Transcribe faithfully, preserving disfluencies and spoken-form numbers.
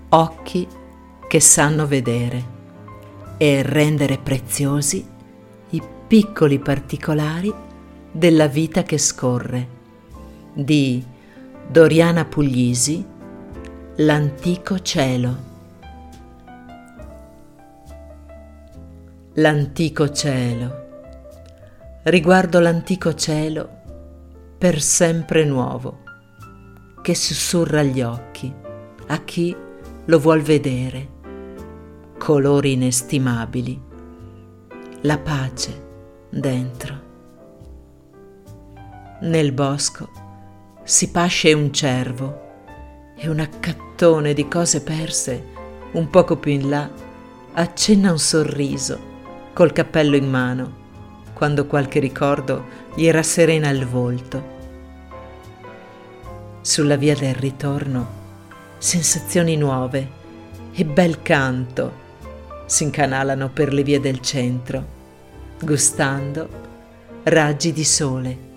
occhi che sanno vedere e rendere preziosi i piccoli particolari della vita che scorre, di Doriana Puglisi, L'antico cielo. L'antico cielo. Riguardo l'antico cielo per sempre nuovo, che sussurra agli occhi a chi lo vuol vedere, colori inestimabili, la pace dentro. Nel bosco si pasce un cervo e un accattone di cose perse un poco più in là accenna un sorriso col cappello in mano quando qualche ricordo gli rasserena il volto. Sulla via del ritorno sensazioni nuove e bel canto s'incanalano per le vie del centro, gustando raggi di sole